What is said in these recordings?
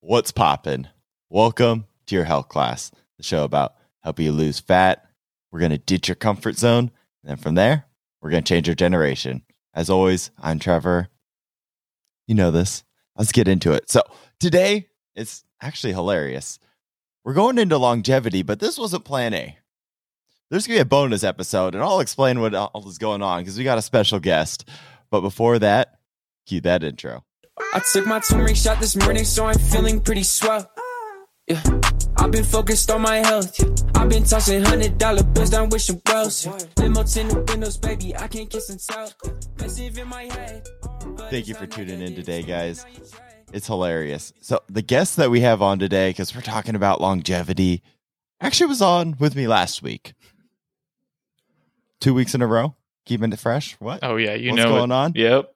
What's poppin'? Welcome to your health class, the show about helping you lose fat. We're going to ditch your comfort zone, and then from there, we're going to change your generation. As always, I'm Trevor. You know this. Let's get into it. So today, it's actually hilarious. We're going into longevity, but this wasn't plan A. There's going to be a bonus episode, and I'll explain what all is going on because we got a special guest. But before that, cue that intro. I took my turmeric shot this morning, so I'm feeling pretty swell. Yeah, I've been focused on my health. Yeah. I've been tossing $100 bills down wishing wells. Limos in the windows, baby, I can't kiss and tell. Passive in my head. Thank you for tuning in today, guys. It's hilarious. So the guest that we have on today, because we're talking about longevity, actually was on with me last week. 2 weeks in a row, keeping it fresh. What? Oh yeah, What's going on? Yep.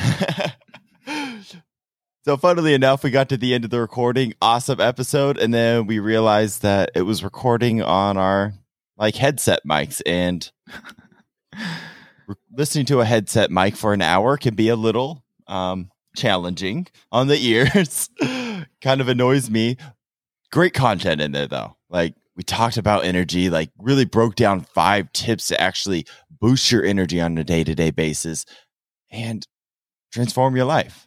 So funnily enough, we got to the end of the recording. Awesome episode. And then we realized that it was recording on our headset mics, and listening to a headset mic for an hour can be a little challenging on the ears. Kind of annoys me. Great content in there though. We talked about energy, really broke down 5 tips to actually boost your energy on a day-to-day basis and transform your life.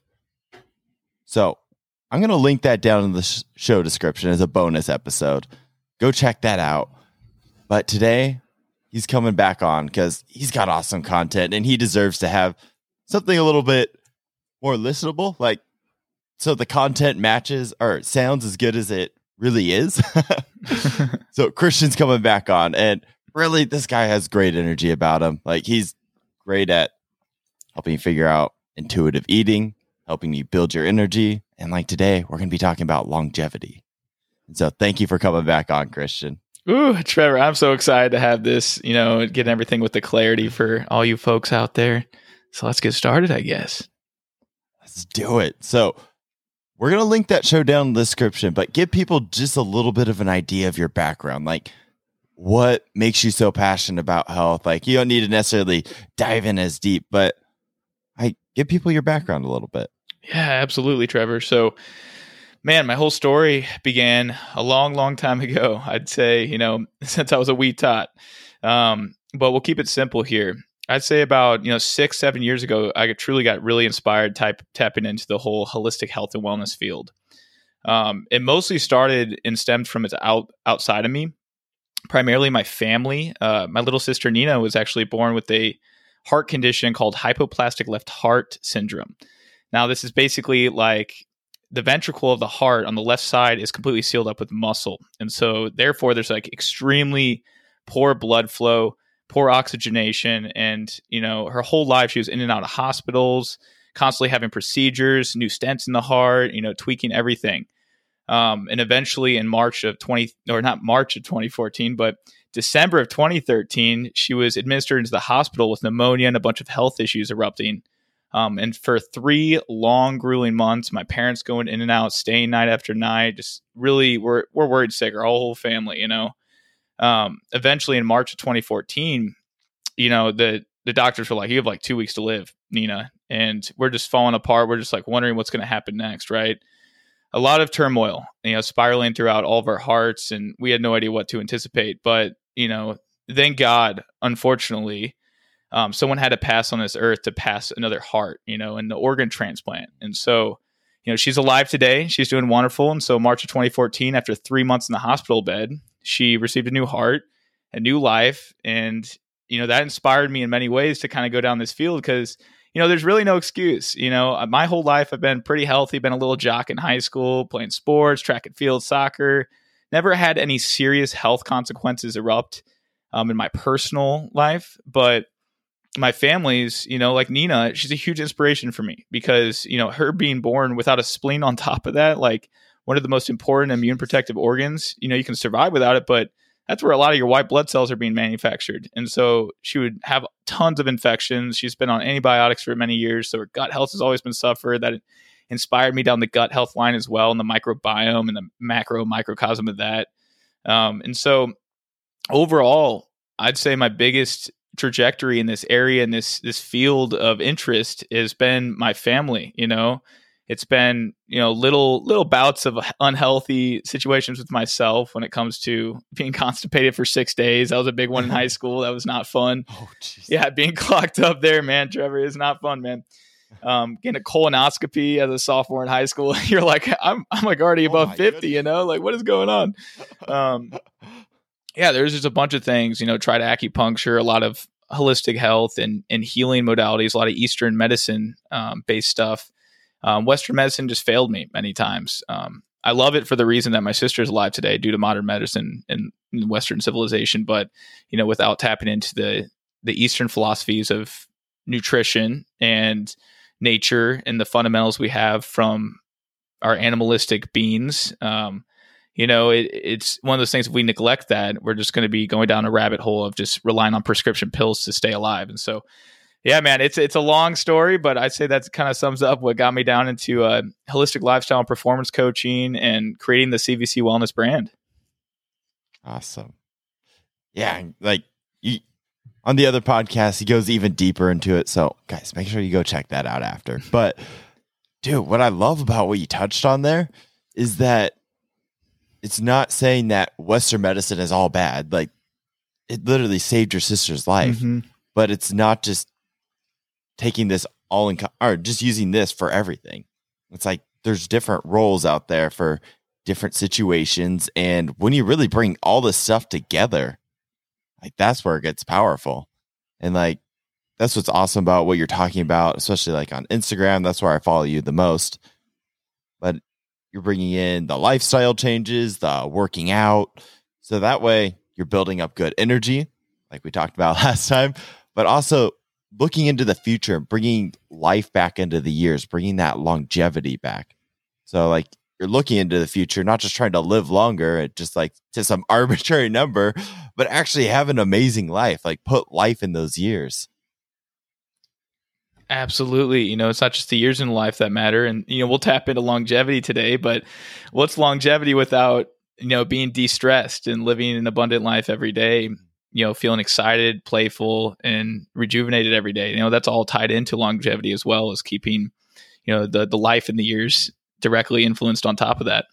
So I'm going to link that down in the show description as a bonus episode. Go check that out. But today, he's coming back on because he's got awesome content and he deserves to have something a little bit more listenable. So the content matches or sounds as good as it really is. So Christian's coming back on, and really this guy has great energy about him. He's great at helping you figure out intuitive eating, helping you build your energy. And today, we're going to be talking about longevity. And so thank you for coming back on, Christian. Ooh, Trevor, I'm so excited to have this, get everything with the clarity for all you folks out there. So let's get started, I guess. Let's do it. So we're going to link that show down in the description, but give people just a little bit of an idea of your background. What makes you so passionate about health? You don't need to necessarily dive in as deep, but give people your background a little bit. Yeah, absolutely, Trevor. So, man, my whole story began a long, long time ago. I'd say, since I was a wee tot. But we'll keep it simple here. I'd say about 6-7 years ago, I truly got really inspired tapping into the whole holistic health and wellness field. It mostly started and stemmed from its outside of me, primarily my family. My little sister Nina was actually born with a heart condition called hypoplastic left heart syndrome. Now, this is basically the ventricle of the heart on the left side is completely sealed up with muscle. And so therefore there's extremely poor blood flow, poor oxygenation. And, her whole life she was in and out of hospitals, constantly having procedures, new stents in the heart, tweaking everything. And eventually in not March of 2014, but December of 2013, she was administered into the hospital with pneumonia and a bunch of health issues erupting. And for 3 long, grueling months, my parents going in and out, staying night after night, just really we're worried sick, our whole family, Eventually in March of 2014, the doctors were like, you have 2 weeks to live, Nina. And we're just falling apart. We're just wondering what's going to happen next, right? A lot of turmoil, spiraling throughout all of our hearts, and we had no idea what to anticipate. But, thank God, unfortunately, someone had to pass on this earth to pass another heart, and the organ transplant. And so, she's alive today. She's doing wonderful. And so March of 2014, after 3 months in the hospital bed, she received a new heart, a new life. And, that inspired me in many ways to kind of go down this field because, there's really no excuse. My whole life I've been pretty healthy, been a little jock in high school, playing sports, track and field, soccer, never had any serious health consequences erupt in my personal life. But my family's, like Nina, she's a huge inspiration for me because, her being born without a spleen on top of that, one of the most important immune protective organs, you can survive without it, but that's where a lot of your white blood cells are being manufactured. And so she would have tons of infections. She's been on antibiotics for many years. So her gut health has always been suffered. That inspired me down the gut health line as well, and the microbiome and the microcosm of that. And so overall, I'd say my biggest trajectory in this area, in this field of interest, has been my family. it's been, little bouts of unhealthy situations with myself when it comes to being constipated for 6 days. That was a big one in high school. That was not fun. Oh, geez. Yeah, being clocked up there, man, Trevor, is not fun, man. Getting a colonoscopy as a sophomore in high school, you're like, I'm like already above 50, goodness. like what is going on? Yeah, there's just a bunch of things, try to acupuncture, a lot of holistic health and healing modalities, a lot of Eastern medicine based stuff. Western medicine just failed me many times. I love it for the reason that my sister's alive today due to modern medicine and Western civilization, but without tapping into the Eastern philosophies of nutrition and nature and the fundamentals we have from our animalistic beings. It's one of those things, if we neglect that, we're just going to be going down a rabbit hole of just relying on prescription pills to stay alive. And so, yeah, man, it's a long story, but I'd say that kind of sums up what got me down into holistic lifestyle and performance coaching and creating the CVC Wellness brand. Awesome. Yeah, like on the other podcast, he goes even deeper into it. So, guys, make sure you go check that out after. But, dude, what I love about what you touched on there is that it's not saying that Western medicine is all bad. Like, it literally saved your sister's life. Mm-hmm. But it's not just taking this or just using this for everything. It's like there's different roles out there for different situations. And when you really bring all this stuff together, like that's where it gets powerful. And like, that's what's awesome about what you're talking about, especially like on Instagram. That's where I follow you the most. But you're bringing in the lifestyle changes, the working out. So that way you're building up good energy, like we talked about last time, but also looking into the future, bringing life back into the years, bringing that longevity back. So like you're looking into the future, not just trying to live longer, just like to some arbitrary number, but actually have an amazing life, like put life in those years. Absolutely. It's not just the years in life that matter. And, we'll tap into longevity today, but what's longevity without, being de-stressed and living an abundant life every day, feeling excited, playful, and rejuvenated every day. That's all tied into longevity as well as keeping, the life in the years directly influenced on top of that.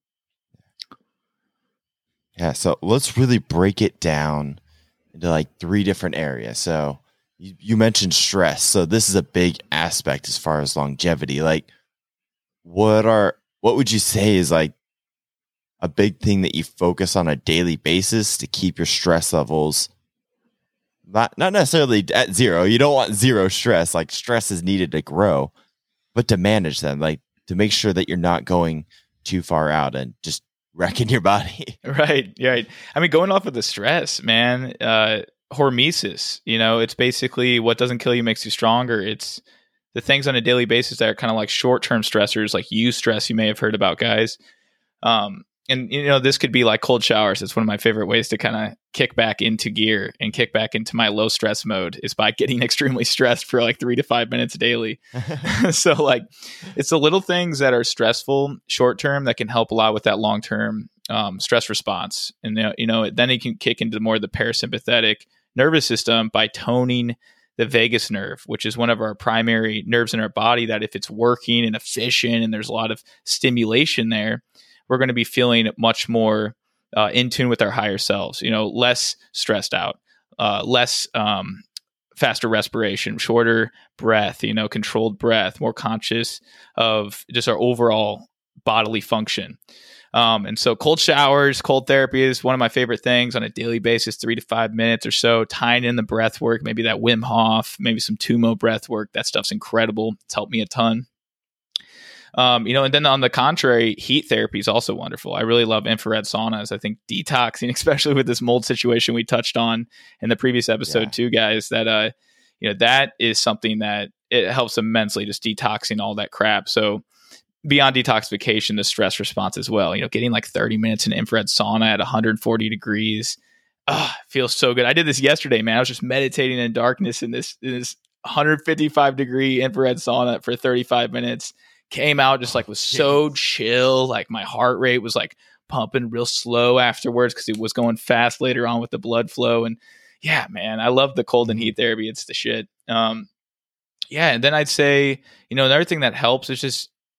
Yeah. So let's really break it down into like 3 different areas. So you mentioned stress. So this is a big aspect as far as longevity. Like what would you say is like a big thing that you focus on a daily basis to keep your stress levels not necessarily at zero? You don't want zero stress. Like stress is needed to grow, but to manage them, like to make sure that you're not going too far out and just wrecking your body. Right. I mean, going off of the stress, man, hormesis, it's basically what doesn't kill you makes you stronger. It's the things on a daily basis that are kind of like short-term stressors, like eustress you may have heard about, guys. And, this could be like cold showers. It's one of my favorite ways to kind of kick back into gear and kick back into my low stress mode is by getting extremely stressed for like 3 to 5 minutes daily. So like it's the little things that are stressful short-term that can help a lot with that long-term stress response. And, then it can kick into more of the parasympathetic nervous system by toning the vagus nerve, which is one of our primary nerves in our body that if it's working and efficient and there's a lot of stimulation there, we're going to be feeling much more in tune with our higher selves, less stressed out, less faster respiration, shorter breath, controlled breath, more conscious of just our overall bodily function. And so cold showers, cold therapy is one of my favorite things on a daily basis, 3 to 5 minutes or so, tying in the breath work, maybe that Wim Hof, maybe some Tumo breath work. That stuff's incredible. It's helped me a ton. And then on the contrary, heat therapy is also wonderful. I really love infrared saunas. I think detoxing, especially with this mold situation we touched on in the previous episode too, guys, that, that is something that it helps immensely, just detoxing all that crap. So beyond detoxification, the stress response as well, getting like 30 minutes in infrared sauna at 140 degrees. Feels so good. I did this yesterday, man. I was just meditating in darkness in this 155 degree infrared sauna for 35 minutes. Came out just like was so chill. Like my heart rate was like pumping real slow afterwards because it was going fast later on with the blood flow. And yeah, man, I love the cold and heat therapy. It's the shit. And then I'd say, another thing that helps is just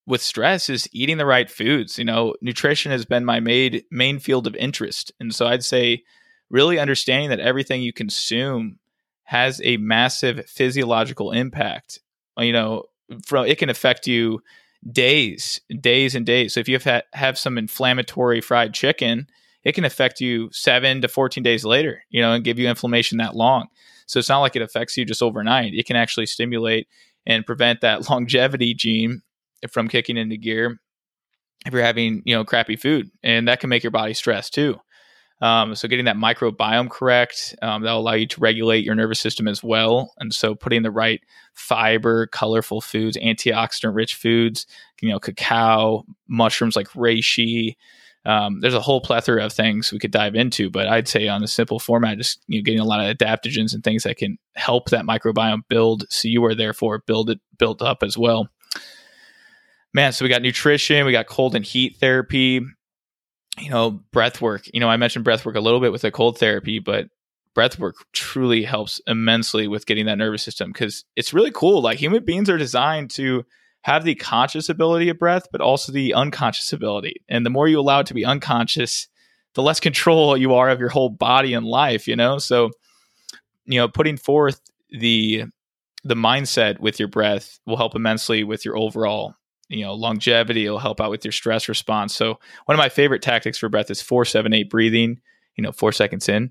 with stress is eating the right foods. Nutrition has been my main field of interest. And so I'd say really understanding that everything you consume has a massive physiological impact. It can affect you days and days. So if you have some inflammatory fried chicken, it can affect you 7 to 14 days later, and give you inflammation that long. So it's not like it affects you just overnight. It can actually stimulate and prevent that longevity gene from kicking into gear if you're having, crappy food, and that can make your body stress too. So getting that microbiome correct, that'll allow you to regulate your nervous system as well. And so putting the right fiber, colorful foods, antioxidant rich foods, cacao, mushrooms like reishi. There's a whole plethora of things we could dive into, but I'd say on a simple format, just getting a lot of adaptogens and things that can help that microbiome build. So you are therefore built up as well. Man, so we got nutrition, we got cold and heat therapy, breath work. I mentioned breath work a little bit with the cold therapy, but breath work truly helps immensely with getting that nervous system, because it's really cool. Like, human beings are designed to have the conscious ability of breath, but also the unconscious ability. And the more you allow it to be unconscious, the less control you are of your whole body and life, So, putting forth the mindset with your breath will help immensely with your overall longevity. It'll help out with your stress response. So one of my favorite tactics for breath is 4-7-8 breathing, 4 seconds in,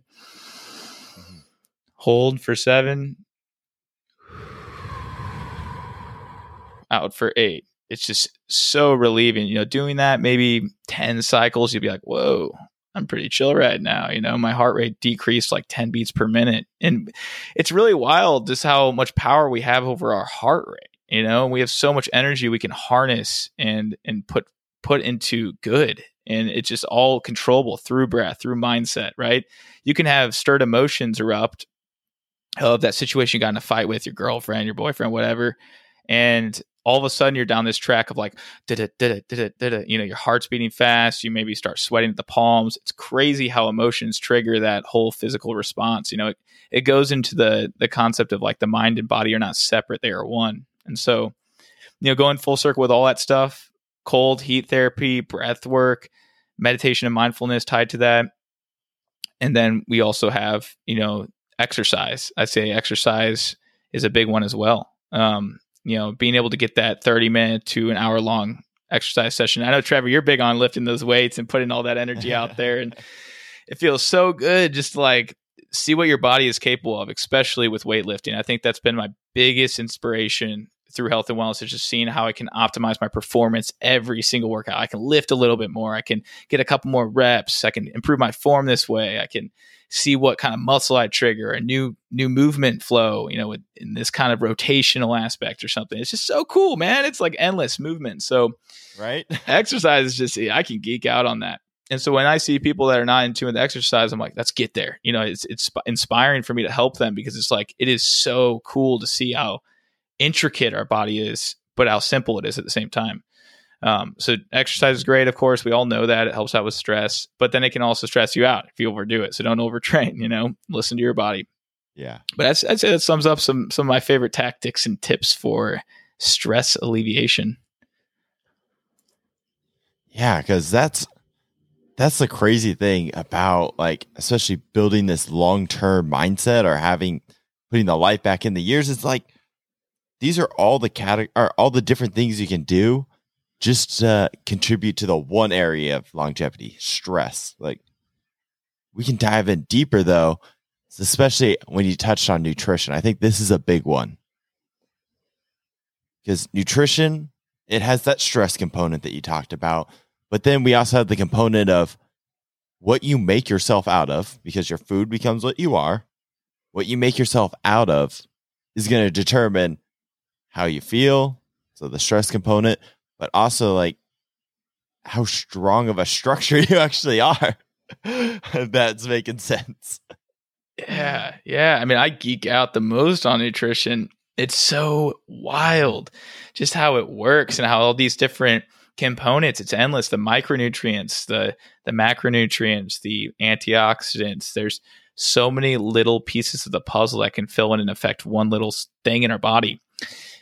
hold for 7, out for 8. It's just so relieving, doing that maybe 10 cycles, you'll be like, whoa, I'm pretty chill right now. My heart rate decreased like 10 beats per minute. And it's really wild just how much power we have over our heart rate. We have so much energy we can harness and put into good. And it's just all controllable through breath, through mindset, right? You can have stirred emotions erupt of that situation you got in a fight with your girlfriend, your boyfriend, whatever. And all of a sudden you're down this track of like, your heart's beating fast. You maybe start sweating at the palms. It's crazy how emotions trigger that whole physical response. It goes into the concept of like the mind and body are not separate. They are one. And so, going full circle with all that stuff, cold, heat therapy, breath work, meditation and mindfulness tied to that. And then we also have, exercise. I'd say exercise is a big one as well. Being able to get that 30-minute to an hour-long exercise session. I know, Trevor, you're big on lifting those weights and putting all that energy out there. And it feels so good just to like see what your body is capable of, especially with weightlifting. I think that's been my biggest inspiration through health and wellness, is just seeing how I can optimize my performance every single workout. I can lift a little bit more. I can get a couple more reps. I can improve my form this way. I can see what kind of muscle I trigger, a new movement flow, in this kind of rotational aspect or something. It's just so cool, man. It's like endless movement. So right. Exercise is just, I can geek out on that. And so when I see people that are not in tune with exercise, I'm like, let's get there. It's inspiring for me to help them, because it's like, it is so cool to see how intricate our body is, but how simple it is at the same time. So exercise is great. Of course, we all know that it helps out with stress, but then it can also stress you out if you overdo it. So don't overtrain, listen to your body. Yeah. But I'd say that sums up some of my favorite tactics and tips for stress alleviation. Yeah. Cause that's the crazy thing about, like, especially building this long-term mindset or putting the life back in the years. It's like, these are all the different things you can do just to contribute to the one area of longevity, stress. Like, we can dive in deeper though, especially when you touched on nutrition. I think this is a big one, because nutrition, it has that stress component that you talked about, but then we also have the component of what you make yourself out of, because your food becomes what you are. What you make yourself out of is going to determine how you feel. So the stress component, but also like how strong of a structure you actually are. If that's making sense. Yeah. I mean, I geek out the most on nutrition. It's so wild just how it works and how all these different components, it's endless. The micronutrients, the macronutrients, the antioxidants. There's so many little pieces of the puzzle that can fill in and affect one little thing in our body.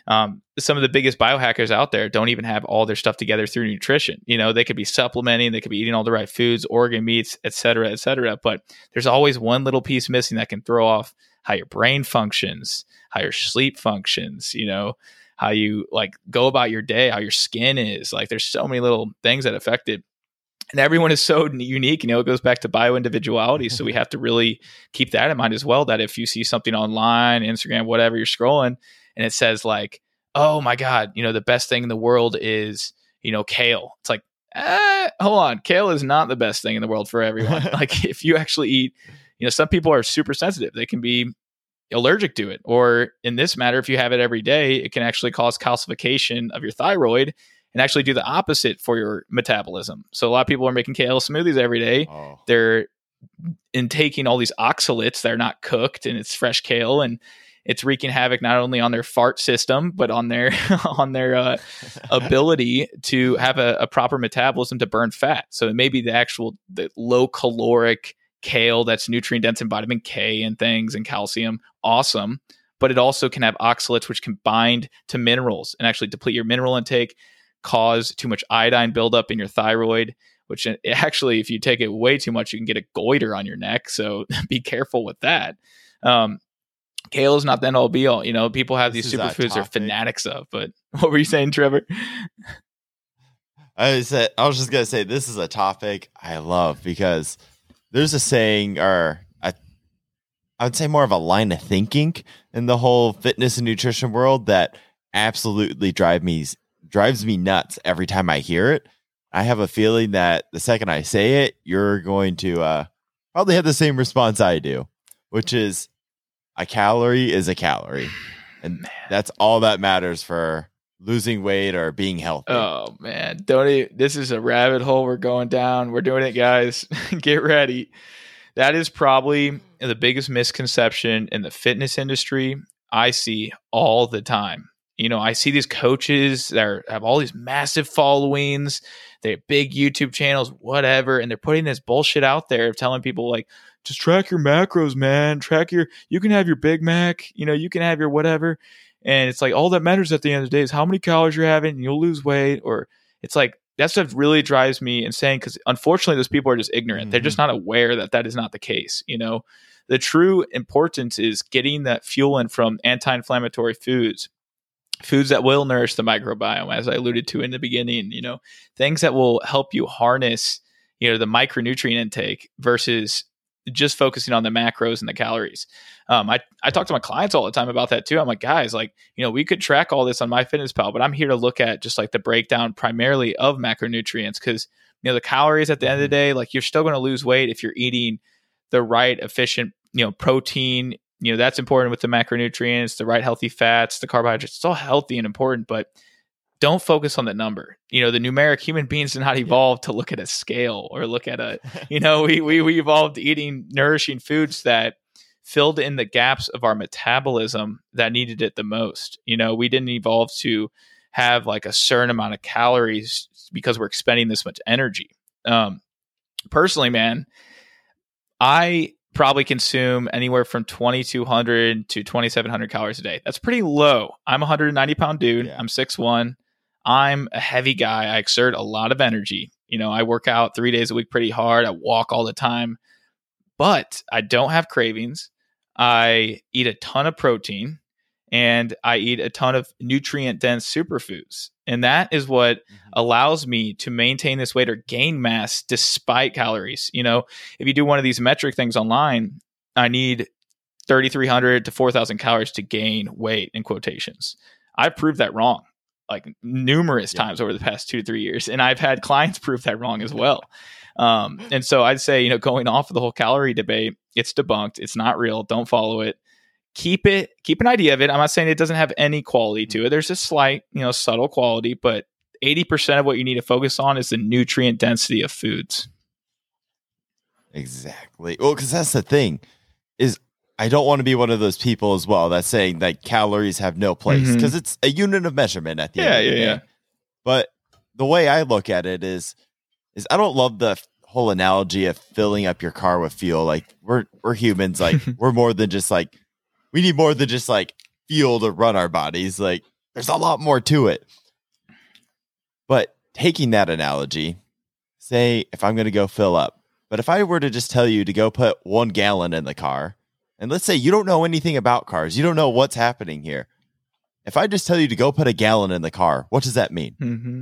Some of the biggest biohackers out there don't even have all their stuff together through nutrition. They could be supplementing, they could be eating all the right foods, organ meats, et cetera, but there's always one little piece missing that can throw off how your brain functions, how your sleep functions, how you like go about your day, how your skin is. Like there's so many little things that affect it. And everyone is so unique, it goes back to bio-individuality. So we have to really keep that in mind as well, that if you see something online, Instagram, whatever, you're scrolling and it says like, oh my God, the best thing in the world is, kale. It's like, hold on. Kale is not the best thing in the world for everyone. Like if you actually eat, some people are super sensitive. They can be allergic to it. Or in this matter, if you have it every day, it can actually cause calcification of your thyroid and actually do the opposite for your metabolism. So a lot of people are making kale smoothies every day. Oh. They're intaking all these oxalates that are not cooked, and it's fresh kale, and it's wreaking havoc not only on their fart system, but on their ability to have a proper metabolism to burn fat. So it may be the low caloric kale that's nutrient dense in vitamin K and things and calcium. Awesome. But it also can have oxalates, which can bind to minerals and actually deplete your mineral intake, cause too much iodine buildup in your thyroid, which actually, if you take it way too much, you can get a goiter on your neck. So be careful with that. Kale is not the end all be all. People have these superfoods they're fanatics of. But what were you saying, Trevor? I was just going to say, this is a topic I love because there's a saying, or I would say more of a line of thinking in the whole fitness and nutrition world that absolutely drives me nuts every time I hear it. I have a feeling that the second I say it, you're going to probably have the same response I do, which is a calorie is a calorie. And that's all that matters for losing weight or being healthy. Oh, man. This is a rabbit hole we're going down. We're doing it, guys. Get ready. That is probably the biggest misconception in the fitness industry I see all the time. I see these coaches that have all these massive followings, they have big YouTube channels, whatever, and they're putting this bullshit out there of telling people like, just track your macros, man. You can have your Big Mac, you can have your whatever. And it's like, all that matters at the end of the day is how many calories you're having and you'll lose weight. Or it's like, that stuff really drives me insane because unfortunately those people are just ignorant. Mm-hmm. They're just not aware that is not the case. The true importance is getting that fuel in from anti-inflammatory foods that will nourish the microbiome, as I alluded to in the beginning, things that will help you harness, the micronutrient intake versus just focusing on the macros and the calories. I talk to my clients all the time about that too. I'm like, guys, we could track all this on MyFitnessPal, but I'm here to look at just like the breakdown primarily of macronutrients because, the calories at the end of the day, like you're still going to lose weight if you're eating the right efficient, protein. That's important with the macronutrients, the right healthy fats, the carbohydrates. It's all healthy and important, but don't focus on the number. The numeric human beings did not evolve to look at a scale or look at we evolved eating nourishing foods that filled in the gaps of our metabolism that needed it the most. We didn't evolve to have like a certain amount of calories because we're expending this much energy. Personally, man, I probably consume anywhere from 2,200 to 2,700 calories a day. That's pretty low. I'm a 190-pound dude. Yeah. I'm 6'1". I'm a heavy guy. I exert a lot of energy. I work out 3 days a week pretty hard. I walk all the time. But I don't have cravings. I eat a ton of protein. And I eat a ton of nutrient-dense superfoods. And that is what allows me to maintain this weight or gain mass despite calories. If you do one of these metric things online, I need 3,300 to 4,000 calories to gain weight, in quotations. I've proved that wrong like numerous times over the past 2 to 3 years. And I've had clients prove that wrong as well. And so I'd say, going off of the whole calorie debate, it's debunked. It's not real. Don't follow it. Keep an idea of it. I'm not saying it doesn't have any quality to it. There's a slight, subtle quality, but 80% of what you need to focus on is the nutrient density of foods. Exactly. Well, because that's the thing is I don't want to be one of those people as well that's saying that calories have no place because it's a unit of measurement at the end of the day. Yeah. But the way I look at it is I don't love the whole analogy of filling up your car with fuel. Like we're humans. Like we're more than just like, we need more than just like fuel to run our bodies. Like there's a lot more to it. But taking that analogy, say if I'm going to go fill up, but if I were to just tell you to go put 1 gallon in the car, and let's say you don't know anything about cars, you don't know what's happening here. If I just tell you to go put a gallon in the car, what does that mean? Mm-hmm.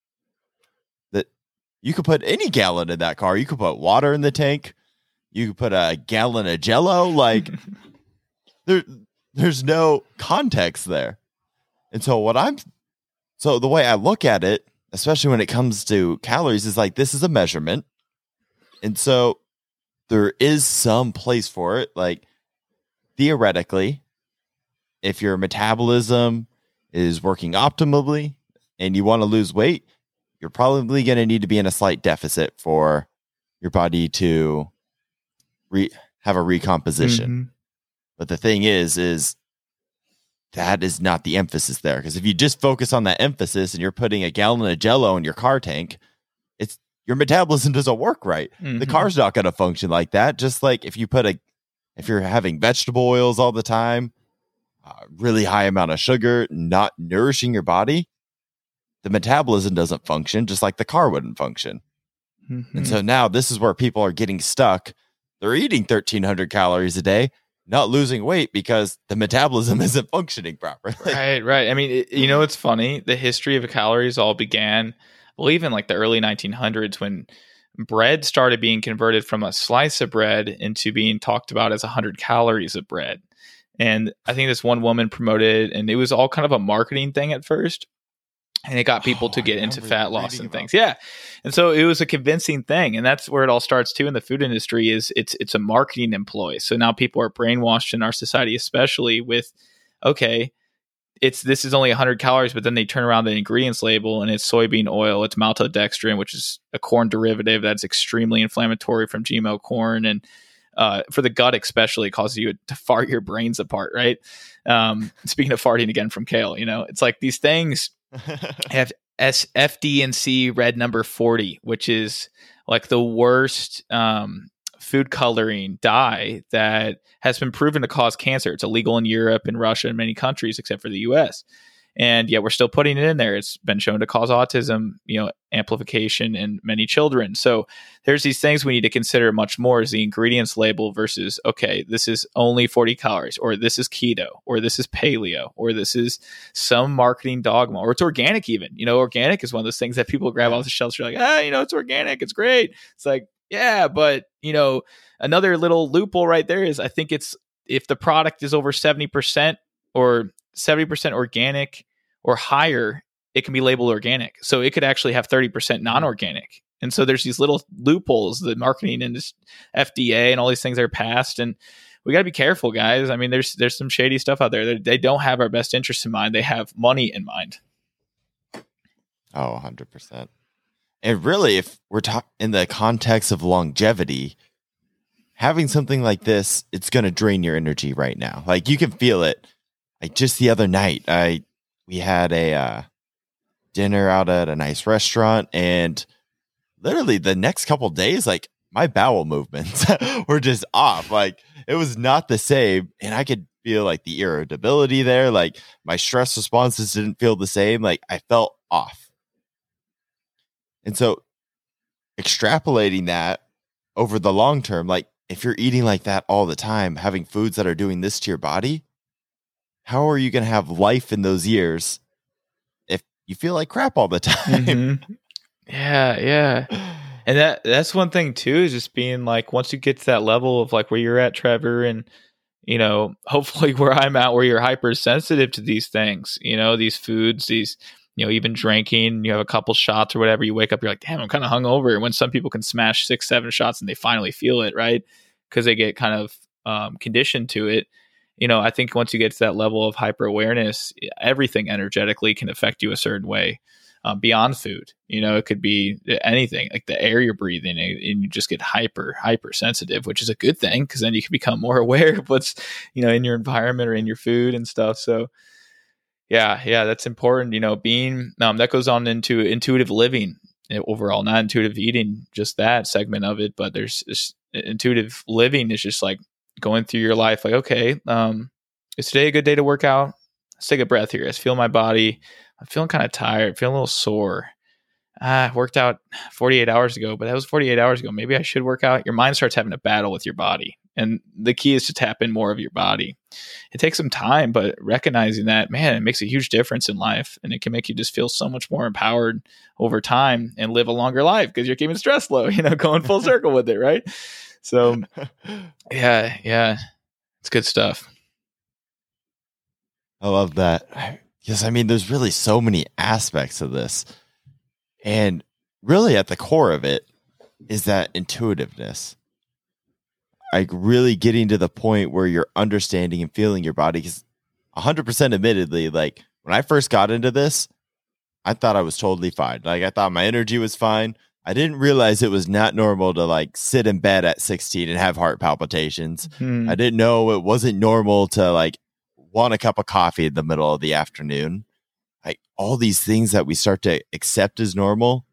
That you could put any gallon in that car. You could put water in the tank. You could put a gallon of Jell-O. Like there's no context there. And so the way I look at it, especially when it comes to calories, is like, this is a measurement. And so there is some place for it. Like theoretically, if your metabolism is working optimally and you want to lose weight, you're probably going to need to be in a slight deficit for your body to have a recomposition. Mm-hmm. But the thing is that is not the emphasis there. Because if you just focus on that emphasis and you're putting a gallon of Jell-O in your car tank, it's your metabolism doesn't work right. Mm-hmm. The car's not going to function like that. Just like if you're having vegetable oils all the time, really high amount of sugar, not nourishing your body, the metabolism doesn't function, just like the car wouldn't function. Mm-hmm. And so now this is where people are getting stuck. They're eating 1,300 calories a day, not losing weight because the metabolism isn't functioning properly. Right. I mean, it's funny. The history of calories all began, well, even like the early 1900s when bread started being converted from a slice of bread into being talked about as 100 calories of bread. And I think this one woman promoted, and it was all kind of a marketing thing at first. And it got people to get into fat loss and things. Yeah. And so it was a convincing thing. And that's where it all starts too in the food industry is it's a marketing employ. So now people are brainwashed in our society, especially with, okay, this is only 100 calories, but then they turn around the ingredients label and it's soybean oil, it's maltodextrin, which is a corn derivative that's extremely inflammatory from GMO corn. And for the gut especially, causes you to fart your brains apart, right? Speaking of farting again from kale, it's like these things have FD&C red number 40, which is like the worst food coloring dye that has been proven to cause cancer. It's illegal in Europe and Russia and many countries except for the US. And yet we're still putting it in there. It's been shown to cause autism, amplification in many children. So there's these things we need to consider much more as the ingredients label versus, okay, this is only 40 calories, or this is keto, or this is paleo, or this is some marketing dogma, or it's organic even. Organic is one of those things that people grab off the shelves. You're like, it's organic. It's great. It's like, yeah, but, another little loophole right there is I think it's if the product is over 70% or 70% organic or higher, it can be labeled organic. So it could actually have 30% non-organic. And so there's these little loopholes, the marketing and this FDA and all these things are passed. And we got to be careful, guys. I mean, there's some shady stuff out there. They don't have our best interests in mind. They have money in mind. Oh, 100%. And really, if we're talking in the context of longevity, having something like this, it's going to drain your energy right now. Like you can feel it. Like just the other night, we had a dinner out at a nice restaurant, and literally the next couple of days, like my bowel movements were just off. Like it was not the same, and I could feel like the irritability there. Like my stress responses didn't feel the same. Like I felt off, and so extrapolating that over the long term, like if you're eating like that all the time, having foods that are doing this to your body, how are you going to have life in those years if you feel like crap all the time? Mm-hmm. Yeah. And that's one thing too, is just being like, once you get to that level of like where you're at, Trevor, and, hopefully where I'm at, where you're hypersensitive to these things, these foods, these, even drinking, you have a couple shots or whatever, you wake up, you're like, damn, I'm kind of hungover. And when some people can smash 6-7 shots and they finally feel it, right? Because they get kind of conditioned to it. I think once you get to that level of hyper awareness, everything energetically can affect you a certain way beyond food. It could be anything, like the air you're breathing, and you just get hyper sensitive, which is a good thing because then you can become more aware of what's, in your environment or in your food and stuff. So yeah, that's important. Being that goes on into intuitive living overall, not intuitive eating, just that segment of it. But there's this intuitive living is just like going through your life like, okay, is today a good day to work out? let's take a breath here. Let's feel my body. I'm feeling kind of tired, feeling a little sore. I worked out 48 hours ago, but that was 48 hours ago. Maybe I should work out. Your mind starts having a battle with your body. And the key is to tap in more of your body. It takes some time, but recognizing that, man, it makes a huge difference in life. And it can make you just feel so much more empowered over time and live a longer life because you're keeping stress low, going full circle with it, right? So, yeah, it's good stuff. I love that. Yes, I mean, there's really so many aspects of this. And really at the core of it is that intuitiveness. Like really getting to the point where you're understanding and feeling your body. Because 100% admittedly, like when I first got into this, I thought I was totally fine. Like I thought my energy was fine. I didn't realize it was not normal to like sit in bed at 16 and have heart palpitations. I didn't know it wasn't normal to like want a cup of coffee in the middle of the afternoon. Like all these things that we start to accept as normal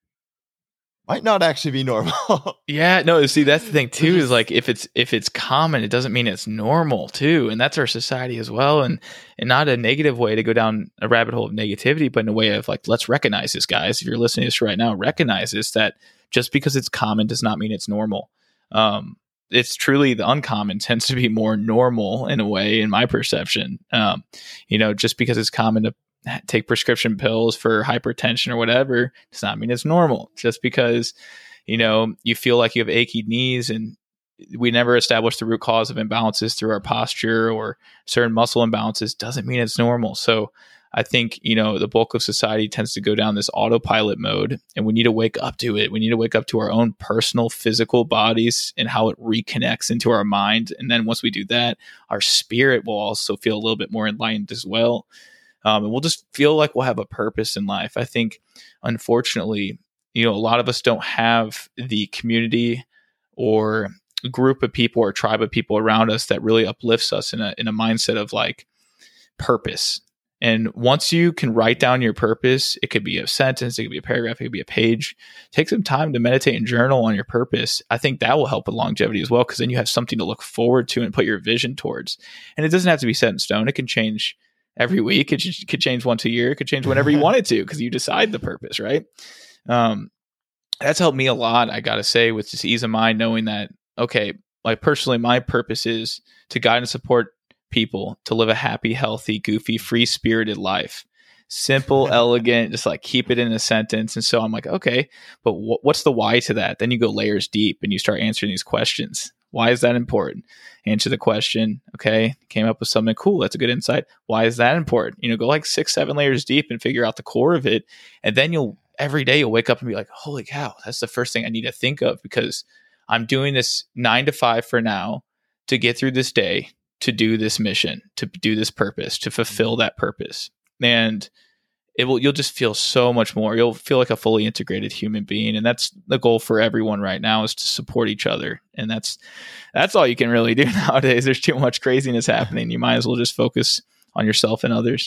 might not actually be normal. Yeah, no, see, that's the thing too, is like if it's common, it doesn't mean it's normal too. And that's our society as well. And not a negative way to go down a rabbit hole of negativity, but in a way of like, let's recognize this, guys. If you're listening to this right now, recognize this, that just because it's common does not mean it's normal. It's truly the uncommon tends to be more normal in a way, in my perception. Just because it's common to take prescription pills for hypertension or whatever does not mean it's normal. Just because, you feel like you have achy knees and we never establish the root cause of imbalances through our posture or certain muscle imbalances doesn't mean it's normal. So I think, the bulk of society tends to go down this autopilot mode and we need to wake up to it. We need to wake up to our own personal physical bodies and how it reconnects into our mind. And then once we do that, our spirit will also feel a little bit more enlightened as well. And we'll just feel like we'll have a purpose in life. I think, unfortunately, a lot of us don't have the community or group of people or tribe of people around us that really uplifts us in a mindset of like purpose. And once you can write down your purpose, it could be a sentence, it could be a paragraph, it could be a page. Take some time to meditate and journal on your purpose. I think that will help with longevity as well, because then you have something to look forward to and put your vision towards. And it doesn't have to be set in stone. It can change every week. It could change once a year. It could change whenever you want it to, because you decide the purpose, right? That's helped me a lot, I got to say, with just ease of mind, knowing that, okay, like personally, my purpose is to guide and support people to live a happy, healthy, goofy, free-spirited life. Simple, elegant, just like keep it in a sentence. And so I'm like, okay, but what's the why to that? Then you go layers deep and you start answering these questions. Why is that important? Answer the question. Okay. Came up with something cool. That's a good insight. Why is that important? Go like 6-7 layers deep and figure out the core of it. And then every day you'll wake up and be like, holy cow, that's the first thing I need to think of, because I'm doing this 9 to 5 for now to get through this day, to do this mission, to do this purpose, to fulfill that purpose. And you'll just feel so much more. You'll feel like a fully integrated human being. And that's the goal for everyone right now, is to support each other. And that's all you can really do nowadays. There's too much craziness happening. You might as well just focus on yourself and others.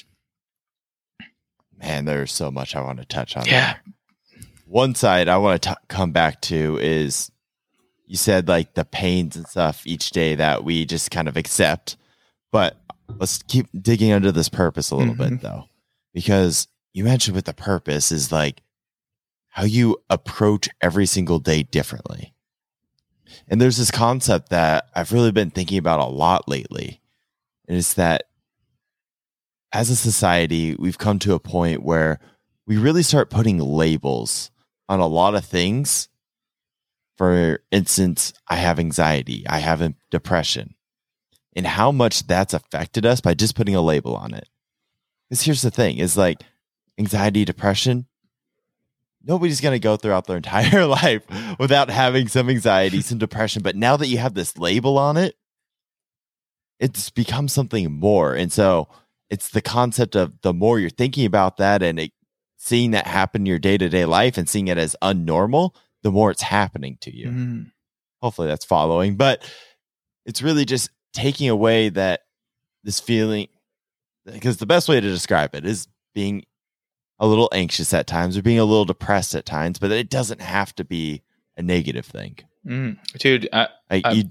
Man, there's so much I want to touch on. Yeah. There. One side I want to come back to is, you said like the pains and stuff each day that we just kind of accept, but let's keep digging into this purpose a little bit though, because you mentioned with the purpose is like how you approach every single day differently. And there's this concept that I've really been thinking about a lot lately. And it's that as a society, we've come to a point where we really start putting labels on a lot of things. For instance, I have anxiety, I have depression, and how much that's affected us by just putting a label on it. Because here's the thing, is like anxiety, depression, nobody's going to go throughout their entire life without having some anxiety, some depression. But now that you have this label on it, it's become something more. And so it's the concept of the more you're thinking about that and seeing that happen in your day-to-day life and seeing it as unnormal, the more it's happening to you. Hopefully that's following. But it's really just taking away this feeling, because the best way to describe it is being a little anxious at times or being a little depressed at times, but it doesn't have to be a negative thing. Dude,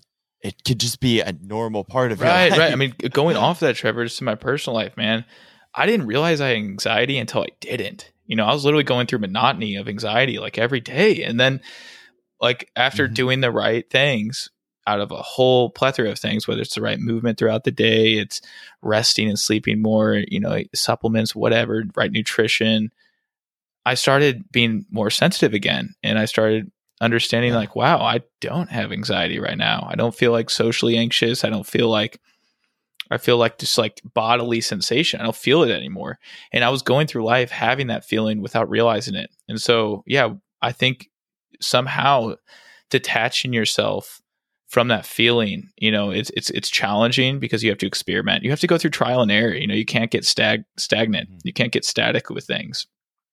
it could just be a normal part of your Right, life. right. I mean, going off that, Trevor, just to my personal life, man, I didn't realize I had anxiety until I didn't. I was literally going through monotony of anxiety like every day. And then like after doing the right things out of a whole plethora of things, whether it's the right movement throughout the day, it's resting and sleeping more, supplements, whatever, right nutrition, I started being more sensitive again. And I started understanding like, wow, I don't have anxiety right now. I don't feel like socially anxious. I feel like just like bodily sensation. I don't feel it anymore. And I was going through life having that feeling without realizing it. And so, yeah, I think somehow detaching yourself from that feeling, it's challenging because you have to experiment. You have to go through trial and error. You can't get stagnant. You can't get static with things.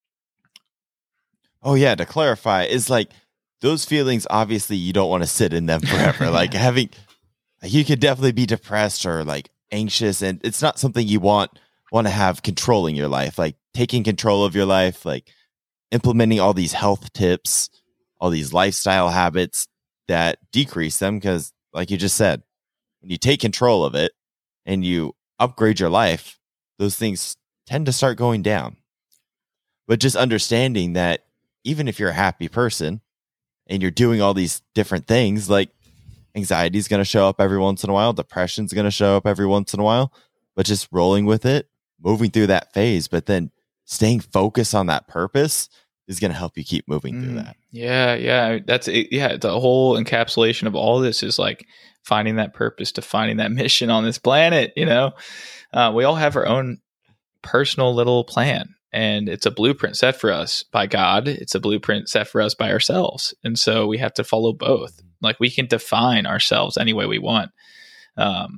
Oh yeah. To clarify, is like those feelings, obviously you don't want to sit in them forever. Like you could definitely be depressed or like anxious, and it's not something you want to have controlling your life, like taking control of your life, like implementing all these health tips, all these lifestyle habits that decrease them. Because like you just said, when you take control of it and you upgrade your life, those things tend to start going down. But just understanding that even if you're a happy person and you're doing all these different things, like anxiety is going to show up every once in a while, depression is going to show up every once in a while, but just rolling with it, moving through that phase, but then staying focused on that purpose is going to help you keep moving through that. Yeah. That's it. Yeah. The whole encapsulation of all this is like finding that purpose, to finding that mission on this planet. We all have our own personal little plan, and it's a blueprint set for us by God. It's a blueprint set for us by ourselves. And so we have to follow both. Like we can define ourselves any way we want. And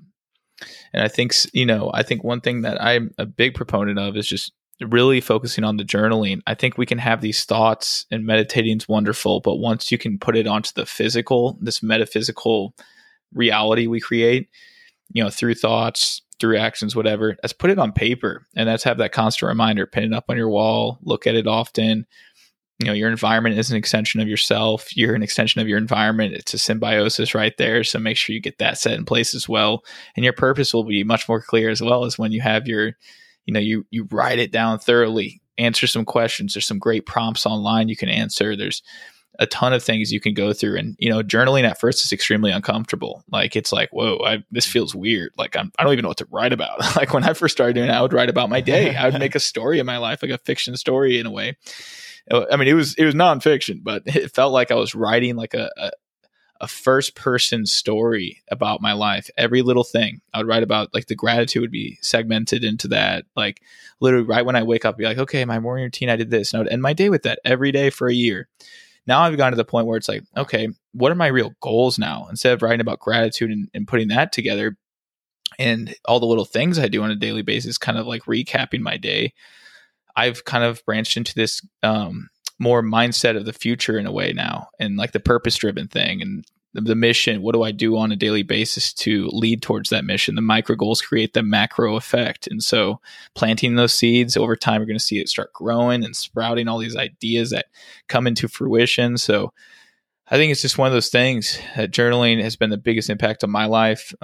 I think one thing that I'm a big proponent of is just really focusing on the journaling. I think we can have these thoughts, and meditating is wonderful, but once you can put it onto the physical, this metaphysical reality we create, through thoughts, through actions, whatever, let's put it on paper, and let's have that constant reminder, pin it up on your wall, look at it often. Your environment is an extension of yourself. You're an extension of your environment. It's a symbiosis right there. So make sure you get that set in place as well. And your purpose will be much more clear as well, as when you have your, you write it down thoroughly, answer some questions. There's some great prompts online you can answer. There's a ton of things you can go through. And, journaling at first is extremely uncomfortable. Like, it's like, whoa, this feels weird. Like, I don't even know what to write about. Like when I first started doing it, I would write about my day. I would make a story of my life, like a fiction story in a way. I mean, it was nonfiction, but it felt like I was writing like a first person story about my life. Every little thing I would write about, like the gratitude would be segmented into that. Like literally right when I wake up, I'd be like, okay, my morning routine, I did this. And I would end my day with that every day for a year. Now I've gotten to the point where it's like, okay, what are my real goals now? Instead of writing about gratitude and putting that together and all the little things I do on a daily basis, kind of like recapping my day, I've kind of branched into this more mindset of the future in a way now, and like the purpose driven thing and the mission. What do I do on a daily basis to lead towards that mission? The micro goals create the macro effect. And so planting those seeds over time, you're going to see it start growing and sprouting all these ideas that come into fruition. So I think it's just one of those things that journaling has been the biggest impact on my life.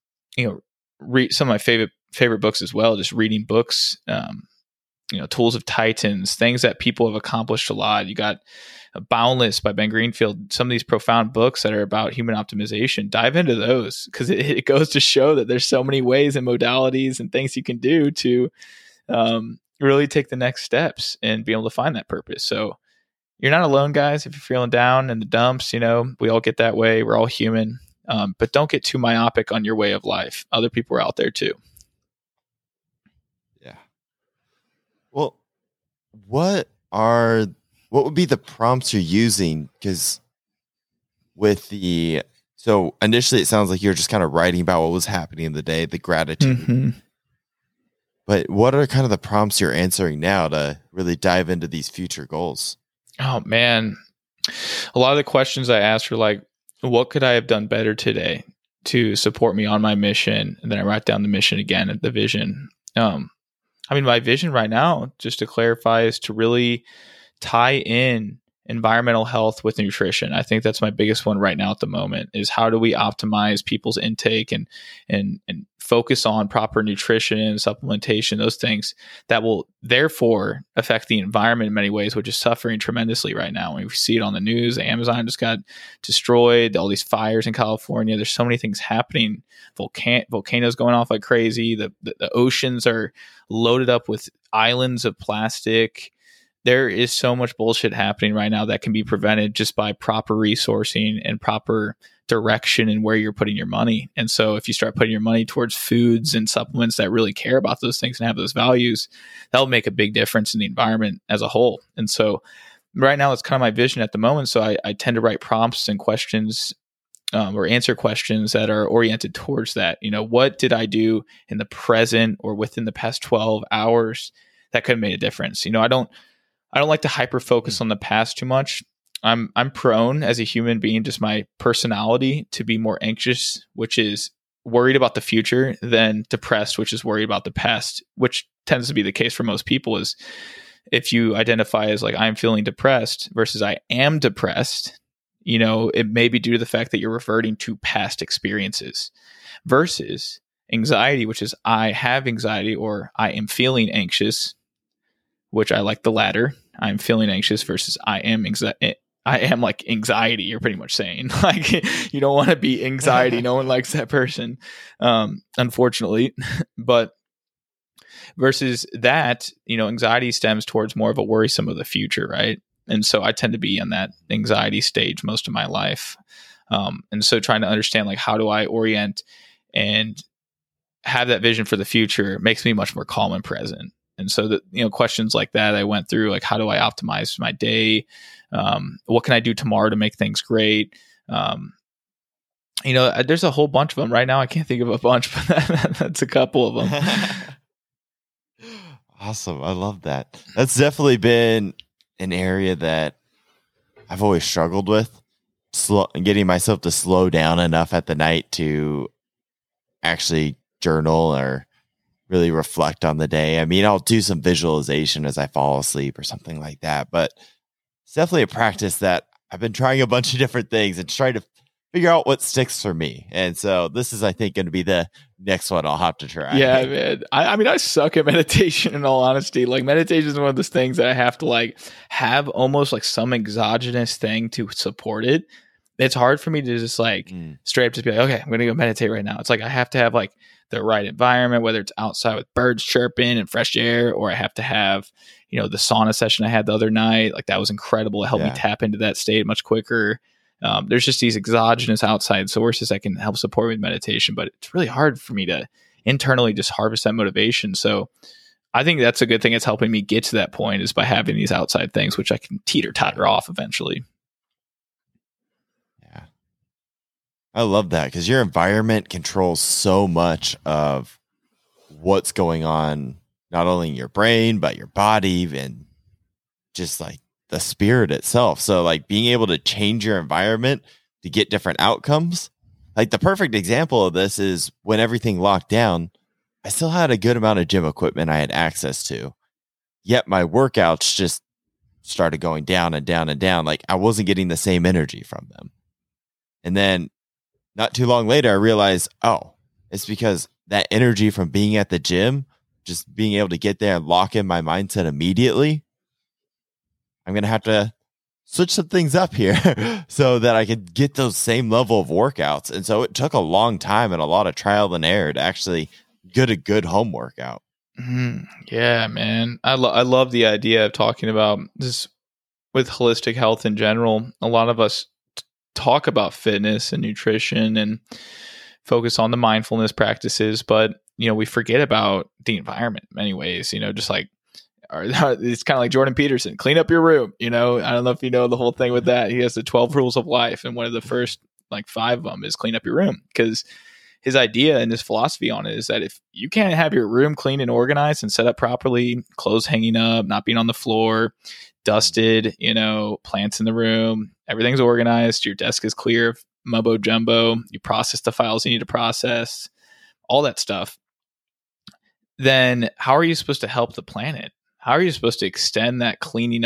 Read some of my favorite books as well, just reading books, Tools of Titans, things that people have accomplished a lot. You got Boundless by Ben Greenfield, some of these profound books that are about human optimization. Dive into those, because it goes to show that there's so many ways and modalities and things you can do to really take the next steps and be able to find that purpose. So you're not alone, guys. If you're feeling down in the dumps, we all get that way. We're all human. But don't get too myopic on your way of life. Other people are out there too. Well, what would be the prompts you're using? Because so initially it sounds like you're just kind of writing about what was happening in the day, the gratitude. Mm-hmm. But what are kind of the prompts you're answering now to really dive into these future goals? Oh, man. A lot of the questions I ask are like, what could I have done better today to support me on my mission? And then I write down the mission again and the vision. My vision right now, just to clarify, is to really tie in environmental health with nutrition. I think that's my biggest one right now at the moment, is how do we optimize people's intake and focus on proper nutrition and supplementation, those things that will therefore affect the environment in many ways, which is suffering tremendously right now. We see it on the news. Amazon just got destroyed, all these fires in California. There's so many things happening. Volcanoes going off like crazy. The oceans are loaded up with islands of plastic. There is so much bullshit happening right now that can be prevented just by proper resourcing and proper direction and where you're putting your money. And so if you start putting your money towards foods and supplements that really care about those things and have those values, that'll make a big difference in the environment as a whole. And so right now, it's kind of my vision at the moment. So I tend to write prompts and questions or answer questions that are oriented towards that. What did I do in the present or within the past 12 hours that could have made a difference? I don't like to hyper focus on the past too much. I'm prone as a human being, just my personality, to be more anxious, which is worried about the future, than depressed, which is worried about the past, which tends to be the case for most people. Is if you identify as like, I'm feeling depressed versus I am depressed, it may be due to the fact that you're reverting to past experiences, versus anxiety, which is I have anxiety or I am feeling anxious, which I like the latter. I'm feeling anxious versus I am like anxiety. You're pretty much saying like, you don't want to be anxiety. No one likes that person, unfortunately. But versus that, anxiety stems towards more of a worrisome of the future, right? And so I tend to be in that anxiety stage most of my life. And so trying to understand like, how do I orient and have that vision for the future makes me much more calm and present. And so that, questions like that I went through, like, how do I optimize my day? What can I do tomorrow to make things great? There's a whole bunch of them right now. I can't think of a bunch, but that's a couple of them. Awesome. I love that. That's definitely been an area that I've always struggled with, getting myself to slow down enough at the night to actually journal or really reflect on the day. I mean, I'll do some visualization as I fall asleep or something like that, but it's definitely a practice that I've been trying a bunch of different things and trying to figure out what sticks for me. And so this is, I think, going to be the next one I'll have to try. Yeah, man. I mean, I suck at meditation, in all honesty. Like, meditation is one of those things that I have to like have almost like some exogenous thing to support it. It's hard for me to just like straight up just be like, okay, I'm going to go meditate right now. It's like I have to have like the right environment, whether it's outside with birds chirping and fresh air, or I have to have, the sauna session I had the other night. Like, that was incredible. It helped me tap into that state much quicker. There's just these exogenous outside sources that can help support me with meditation, but it's really hard for me to internally just harvest that motivation. So I think that's a good thing. It's helping me get to that point, is by having these outside things, which I can teeter-totter off eventually. I love that, because your environment controls so much of what's going on, not only in your brain, but your body and just like the spirit itself. So like being able to change your environment to get different outcomes. Like the perfect example of this is when everything locked down, I still had a good amount of gym equipment I had access to, yet my workouts just started going down and down and down. Like I wasn't getting the same energy from them. And then not too long later, I realized, it's because that energy from being at the gym, just being able to get there and lock in my mindset immediately, I'm going to have to switch some things up here so that I could get those same level of workouts. And so it took a long time and a lot of trial and error to actually get a good home workout. Yeah, man. I love the idea of talking about this with holistic health in general. A lot of us talk about fitness and nutrition and focus on the mindfulness practices, but we forget about the environment in many ways. Just like it's kind of like Jordan Peterson, clean up your room. I don't know if you know the whole thing with that. He has the 12 rules of life, and one of the first like 5 of them is clean up your room, because his idea and his philosophy on it is that if you can't have your room clean and organized and set up properly, clothes hanging up, not being on the floor, dusted, plants in the room, everything's organized, your desk is clear of mumbo jumbo, you process the files you need to process, all that stuff, then how are you supposed to help the planet? How are you supposed to extend that cleaning up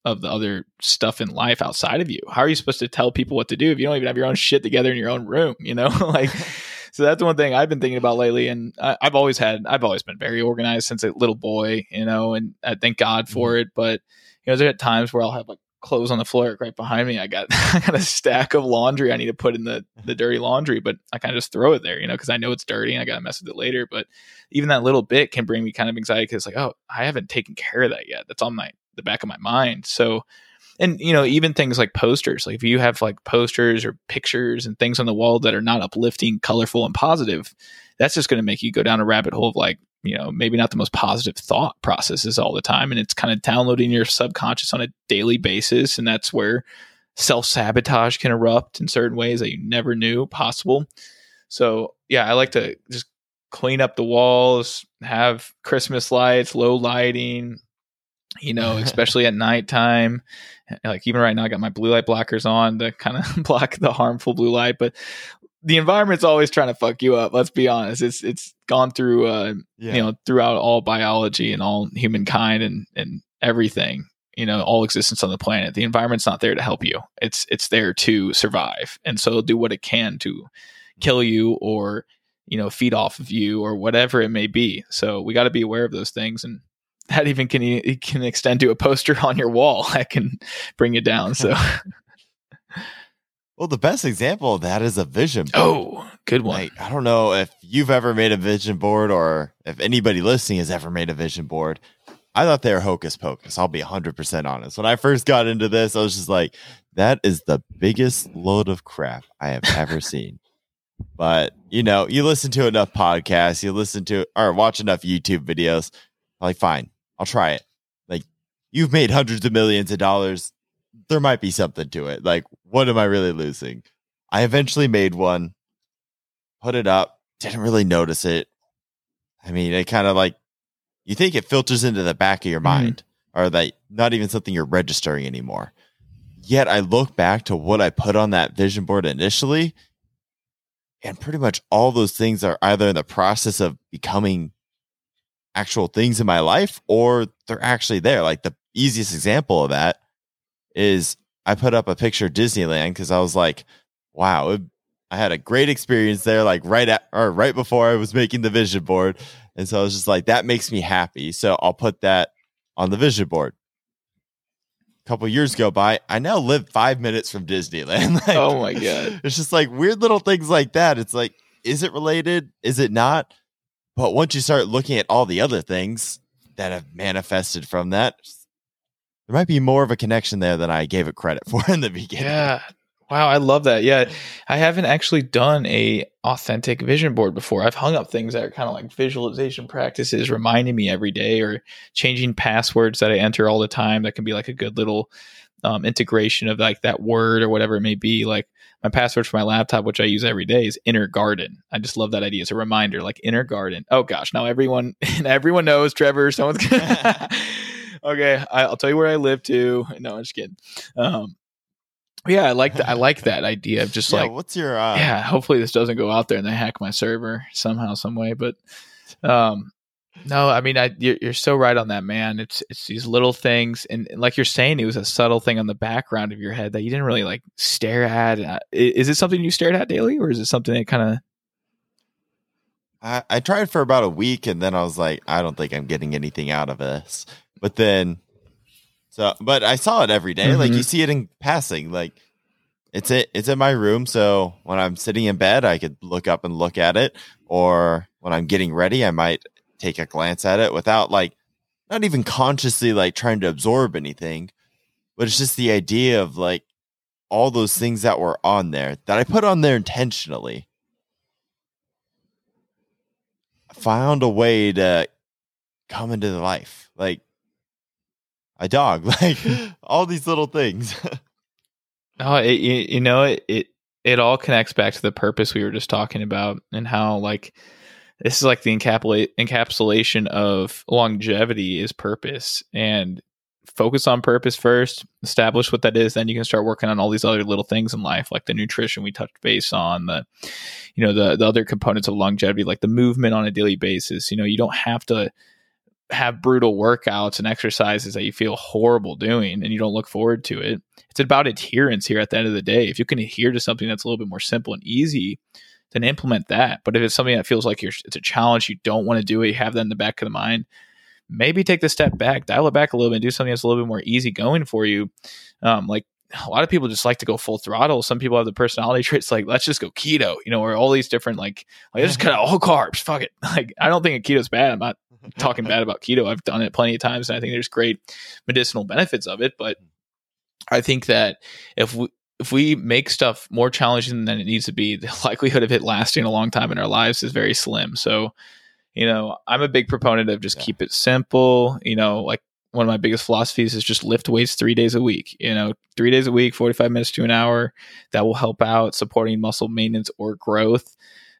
of the other stuff in life outside of you. How are you supposed to tell people what to do if you don't even have your own shit together in your own room, like, so that's one thing I've been thinking about lately. And I've always been very organized since a little boy, and I thank God for it. But, there's at times where I'll have like clothes on the floor right behind me. I got a stack of laundry I need to put in the dirty laundry, but I kind of just throw it there, because I know it's dirty and I got to mess with it later. But even that little bit can bring me kind of anxiety because like, oh, I haven't taken care of that yet. That's on the back of my mind. So, and even things like posters, like if you have like posters or pictures and things on the wall that are not uplifting, colorful, and positive, that's just going to make you go down a rabbit hole of like, maybe not the most positive thought processes all the time. And it's kind of downloading your subconscious on a daily basis. And that's where self-sabotage can erupt in certain ways that you never knew possible. So yeah, I like to just clean up the walls, have Christmas lights, low lighting, especially at nighttime. Like even right now, I got my blue light blockers on to kind of block the harmful blue light, but the environment's always trying to fuck you up. Let's be honest. It's gone through, throughout all biology and all humankind and everything, all existence on the planet. The environment's not there to help you. It's there to survive. And so it'll do what it can to kill you or, feed off of you or whatever it may be. So we got to be aware of those things. And that even can extend to a poster on your wall that can bring you down. So well, the best example of that is a vision board. Oh, good one. Like, I don't know if you've ever made a vision board or if anybody listening has ever made a vision board. I thought they were hocus pocus. I'll be 100% honest. When I first got into this, I was just like, that is the biggest load of crap I have ever seen. But, you listen to enough podcasts, you listen to or watch enough YouTube videos. I'm like, fine, I'll try it. Like, you've made hundreds of millions of dollars. There might be something to it. Like, what am I really losing? I eventually made one, put it up, didn't really notice it. I mean, it kind of like, you think it filters into the back of your mind or that not even something you're registering anymore. Yet I look back to what I put on that vision board initially, and pretty much all those things are either in the process of becoming actual things in my life or they're actually there. Like the easiest example of that is I put up a picture of Disneyland because I was like, wow, I had a great experience there, like right before I was making the vision board. And so I was just like, that makes me happy. So I'll put that on the vision board. A couple years go by. I now live 5 minutes from Disneyland. Like, oh my God. It's just like weird little things like that. It's like, is it related? Is it not? But once you start looking at all the other things that have manifested from that, there might be more of a connection there than I gave it credit for in the beginning. Yeah. Wow. I love that. Yeah. I haven't actually done a authentic vision board before. I've hung up things that are kind of like visualization practices, reminding me every day, or changing passwords that I enter all the time. That can be like a good little integration of like that word or whatever it may be. Like my password for my laptop, which I use every day, is Inner Garden. I just love that idea. It's a reminder, like Inner Garden. Oh gosh. Now everyone knows, Trevor. Someone's okay. I'll tell you where I live too. No, I'm just kidding. Yeah, I like that idea of just like, what's your hopefully this doesn't go out there and they hack my server somehow, some way. But no, I mean, you're so right on that, man. It's these little things, and like you're saying, it was a subtle thing on the background of your head that you didn't really like stare at. Is it something you stared at daily, or is it something that kind of? I tried for about a week, and then I was like, I don't think I'm getting anything out of this. But then. But I saw it every day. Mm-hmm. Like you see it in passing. Like it's in my room. So when I'm sitting in bed, I could look up and look at it. Or when I'm getting ready, I might take a glance at it without like, not even consciously like trying to absorb anything. But it's just the idea of like all those things that were on there that I put on there intentionally. I found a way to come into the life. Like, a dog, like all these little things. Oh, it all connects back to the purpose we were just talking about, and how like this is like the encapsulation of longevity is purpose, and focus on purpose first, establish what that is, then you can start working on all these other little things in life, like the nutrition we touched base on, the other components of longevity, like the movement on a daily basis. You don't have to have brutal workouts and exercises that you feel horrible doing and you don't look forward to it. It's about adherence here at the end of the day. If you can adhere to something that's a little bit more simple and easy, then implement that. But if it's something that feels like it's a challenge, you don't want to do it, you have that in the back of the mind, maybe take the step back, dial it back a little bit, and do something that's a little bit more easy going for you. Like a lot of people just like to go full throttle. Some people have the personality traits like, let's just go keto, or all these different, like just cut out all carbs. Fuck it. Like, I don't think keto's bad. I'm not talking bad about keto. I've done it plenty of times, and I think there's great medicinal benefits of it. But I think that if we make stuff more challenging than it needs to be, the likelihood of it lasting a long time in our lives is very slim. So, I'm a big proponent of just keep it simple. Like one of my biggest philosophies is just lift weights 3 days a week, 3 days a week, 45 minutes to an hour. That will help out supporting muscle maintenance or growth,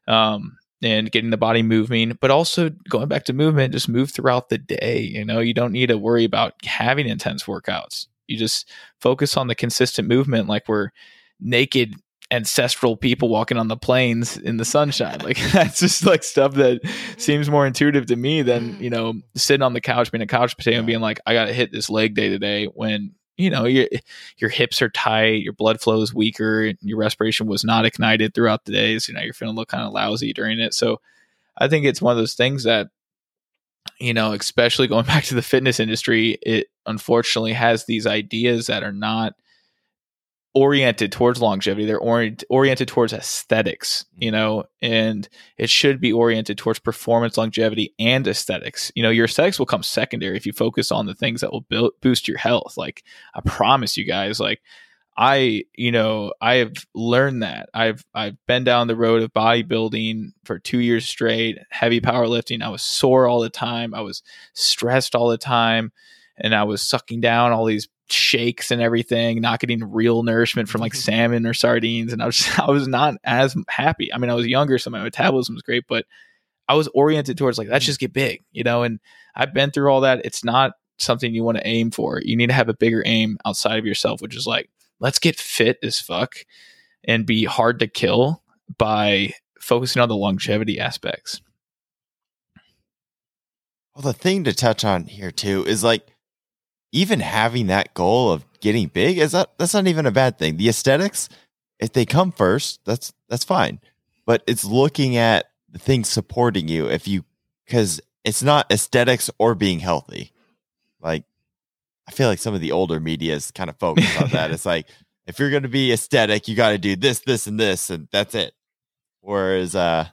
and getting the body moving, but also going back to movement, just move throughout the day. You don't need to worry about having intense workouts. You just focus on the consistent movement. Like we're naked ancestral people walking on the plains in the sunshine. Like that's just like stuff that seems more intuitive to me than, sitting on the couch, being a couch potato and being like, I got to hit this leg day today when, your hips are tight, your blood flow is weaker, your respiration was not ignited throughout the day. So, you're feeling look kind of lousy during it. So I think it's one of those things that, especially going back to the fitness industry, it unfortunately has these ideas that are not oriented towards longevity. They're oriented towards aesthetics, and it should be oriented towards performance, longevity, and aesthetics. Your aesthetics will come secondary if you focus on the things that will boost your health. Like I promise you guys, like I have learned that I've been down the road of bodybuilding for 2 years straight, heavy powerlifting. I was sore all the time. I was stressed all the time, and I was sucking down all these shakes and everything, not getting real nourishment from like salmon or sardines. And I was not as happy. I mean, I was younger, so my metabolism was great, but I was oriented towards like, let's just get big, and I've been through all that. It's not something you want to aim for. You need to have a bigger aim outside of yourself, which is like, let's get fit as fuck and be hard to kill by focusing on the longevity aspects. Well, the thing to touch on here too is like, even having that goal of getting big that's not even a bad thing. The aesthetics, if they come first, that's fine. But it's looking at the things supporting you because it's not aesthetics or being healthy. Like I feel like some of the older media is kind of focused on that. It's like, if you're going to be aesthetic, you got to do this, this, and this, and that's it. Whereas the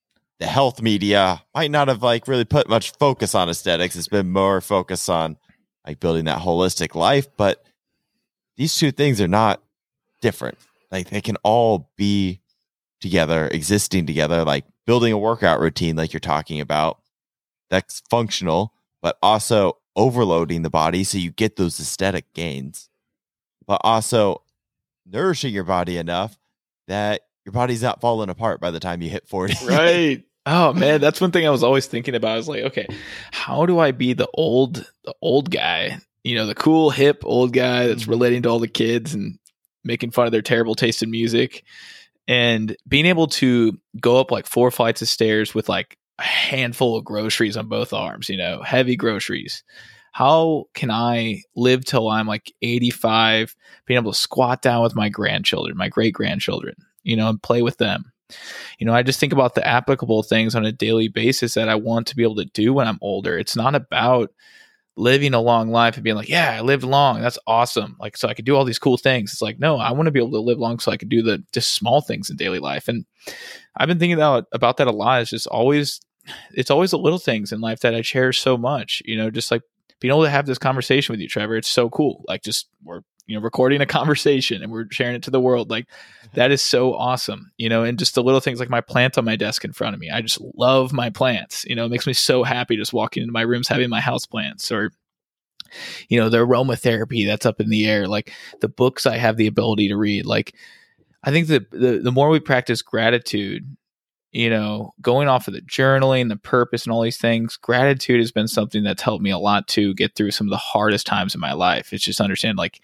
health media might not have like really put much focus on aesthetics. It's been more focus on like building that holistic life, but these two things are not different. Like they can all be together, existing together, like building a workout routine, like you're talking about, that's functional, but also overloading the body so you get those aesthetic gains, but also nourishing your body enough that your body's not falling apart by the time you hit 40. Right. Oh man, that's one thing I was always thinking about. I was like, okay, how do I be the old guy? The cool, hip old guy that's relating to all the kids and making fun of their terrible taste in music, and being able to go up like 4 flights of stairs with like a handful of groceries on both arms, heavy groceries. How can I live till I'm like 85, being able to squat down with my grandchildren, my great grandchildren, and play with them? I just think about the applicable things on a daily basis that I want to be able to do when I'm older. It's not about living a long life and being like, yeah, I lived long. That's awesome. Like, so I could do all these cool things. It's like, no, I want to be able to live long so I could do the just small things in daily life. And I've been thinking about that a lot. It's always the little things in life that I cherish so much, just like being able to have this conversation with you, Trevor. It's so cool. Like just we're recording a conversation and we're sharing it to the world. Like that is so awesome, and just the little things like my plant on my desk in front of me. I just love my plants, it makes me so happy just walking into my rooms, having my house plants, or, the aromatherapy that's up in the air, like the books I have the ability to read. Like, I think the more we practice gratitude, going off of the journaling, the purpose and all these things, gratitude has been something that's helped me a lot to get through some of the hardest times in my life. It's just understand like,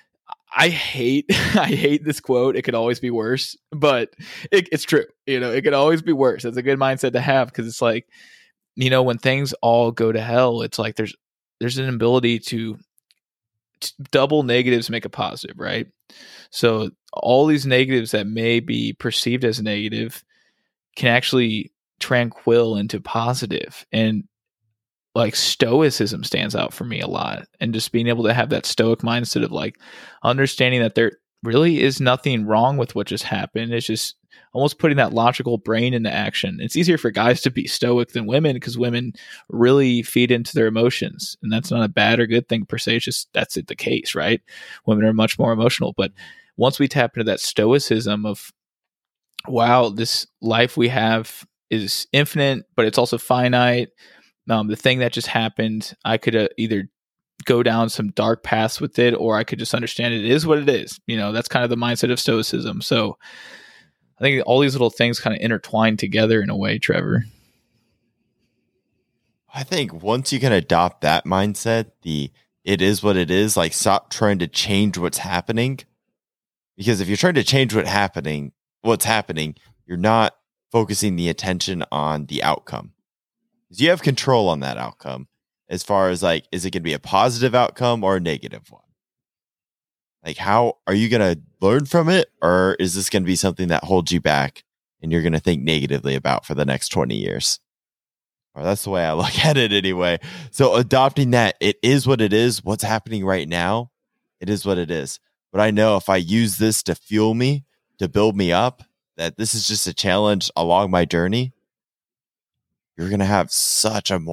I hate this quote. It could always be worse, but it's true. It could always be worse. It's a good mindset to have because it's like when things all go to hell, it's like there's an ability to double negatives make a positive, right? So all these negatives that may be perceived as negative can actually tranquil into positive. And like stoicism stands out for me a lot, and just being able to have that stoic mindset of like understanding that there really is nothing wrong with what just happened. It's just almost putting that logical brain into action. It's easier for guys to be stoic than women, because women really feed into their emotions, and that's not a bad or good thing per se. It's just that's the case, right? Women are much more emotional. But once we tap into that stoicism of, wow, this life we have is infinite, but it's also finite. The thing that just happened, I could either go down some dark paths with it, or I could just understand it is what it is. That's kind of the mindset of stoicism. So I think all these little things kind of intertwine together in a way, Trevor. I think once you can adopt that mindset, it is what it is, like stop trying to change what's happening. Because if you're trying to change what's happening, you're not focusing the attention on the outcome. Because you have control on that outcome as far as like, is it going to be a positive outcome or a negative one? Like, how are you going to learn from it? Or is this going to be something that holds you back and you're going to think negatively about for the next 20 years? Or that's the way I look at it anyway. So adopting that, it is what it is. What's happening right now, it is what it is. But I know if I use this to fuel me, to build me up, that this is just a challenge along my journey, you're going to have such a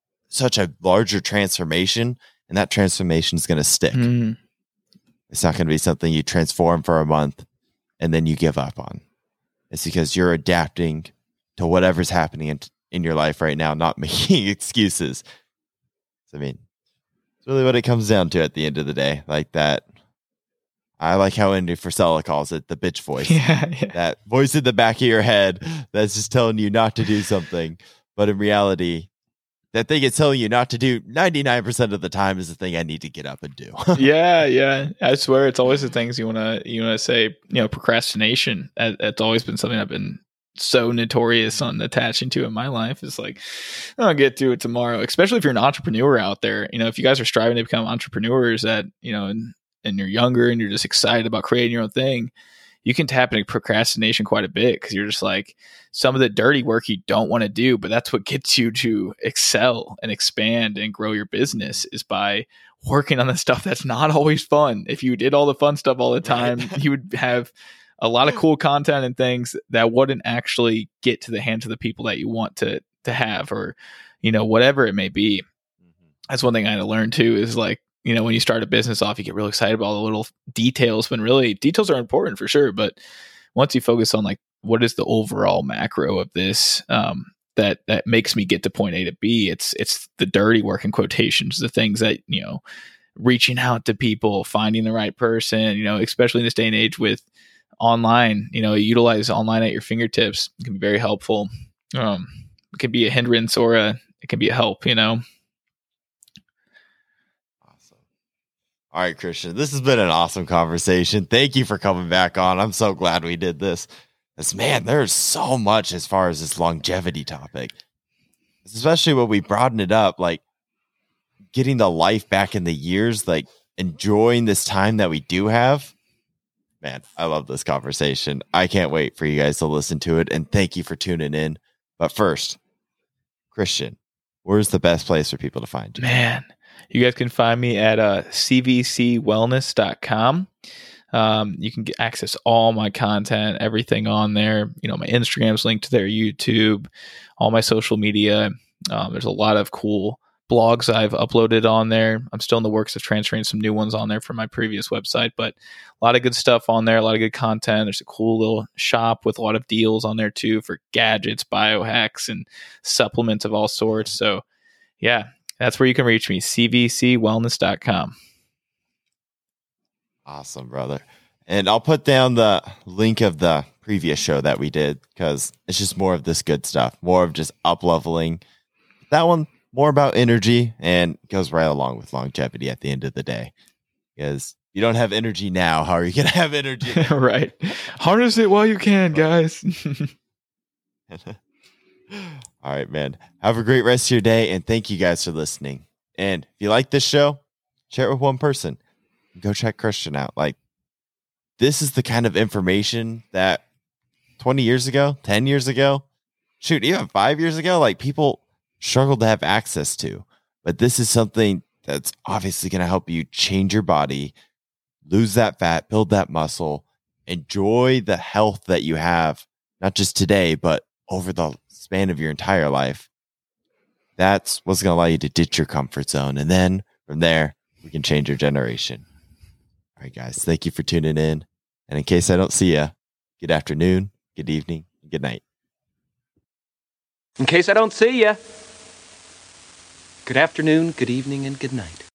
larger transformation, and that transformation is going to stick. It's not going to be something you transform for a month and then you give up on. It's because you're adapting to whatever's happening in your life right now, not making excuses. So, I mean, it's really what it comes down to at the end of the day. Like that. I like how Andy Frisella calls it the bitch voice. Yeah. That voice in the back of your head that's just telling you not to do something. But in reality, that thing it's telling you not to do 99% of the time is the thing I need to get up and do. Yeah. I swear it's always the things you want to say, procrastination. That's always been something I've been so notorious on attaching to in my life. Is like, I'll get to it tomorrow, especially if you're an entrepreneur out there. If you guys are striving to become entrepreneurs and you're younger and you're just excited about creating your own thing, you can tap into procrastination quite a bit, because you're just like, some of the dirty work you don't want to do, but that's what gets you to excel and expand and grow your business, is by working on the stuff that's not always fun. If you did all the fun stuff all the time, you would have a lot of cool content and things that wouldn't actually get to the hands of the people that you want to have, or, whatever it may be. That's one thing I had to learn too, is like, when you start a business off, you get real excited about all the little details, when really details are important for sure. But once you focus on like, what is the overall macro of this, that makes me get to point A to B, it's the dirty work in quotations, the things that, reaching out to people, finding the right person, especially in this day and age with online, utilize online at your fingertips. It can be very helpful. It can be a hindrance or it can be a help, All right, Christian, this has been an awesome conversation. Thank you for coming back on. I'm so glad we did this. Man, there's so much as far as this longevity topic, especially when we broaden it up, like getting the life back in the years, like enjoying this time that we do have. Man, I love this conversation. I can't wait for you guys to listen to it, and thank you for tuning in. But first, Christian, where's the best place for people to find you? Man, you guys can find me at cvcwellness.com. You can access all my content, everything on there. My Instagram's linked to their YouTube, all my social media. There's a lot of cool blogs I've uploaded on there. I'm still in the works of transferring some new ones on there from my previous website, but a lot of good stuff on there, a lot of good content. There's a cool little shop with a lot of deals on there too for gadgets, biohacks, and supplements of all sorts. So yeah, that's where you can reach me, cvcwellness.com. Awesome, brother. And I'll put down the link of the previous show that we did, because it's just more of this good stuff, more of just up-leveling. That one, more about energy, and goes right along with longevity at the end of the day. Because you don't have energy now, how are you going to have energy? Right. Harness it while you can, guys. All right, man. Have a great rest of your day, and thank you guys for listening. And if you like this show, share it with one person. Go check Christian out. Like, this is the kind of information that 20 years ago, 10 years ago, shoot, even 5 years ago, like, people struggled to have access to. But this is something that's obviously going to help you change your body, lose that fat, build that muscle, enjoy the health that you have, not just today, but over the span of your entire life. That's what's going to allow you to ditch your comfort zone. And then from there, we can change your generation. All right, guys, thank you for tuning in. And in case I don't see you, good afternoon, good evening, and good night. In case I don't see you, good afternoon, good evening, and good night.